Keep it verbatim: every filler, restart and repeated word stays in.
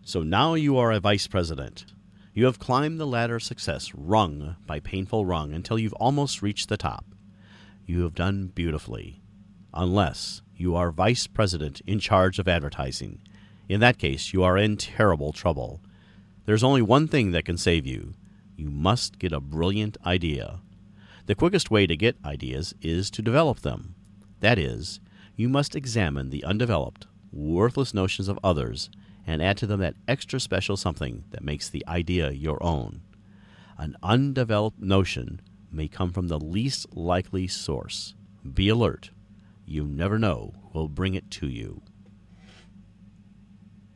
So now you are a vice president. You have climbed the ladder of success rung by painful rung until you've almost reached the top. You have done beautifully. Unless you are vice president in charge of advertising. In that case, you are in terrible trouble. There's only one thing that can save you. You must get a brilliant idea. The quickest way to get ideas is to develop them. That is, you must examine the undeveloped, worthless notions of others and add to them that extra special something that makes the idea your own. An undeveloped notion may come from the least likely source. Be alert. You never know who will bring it to you.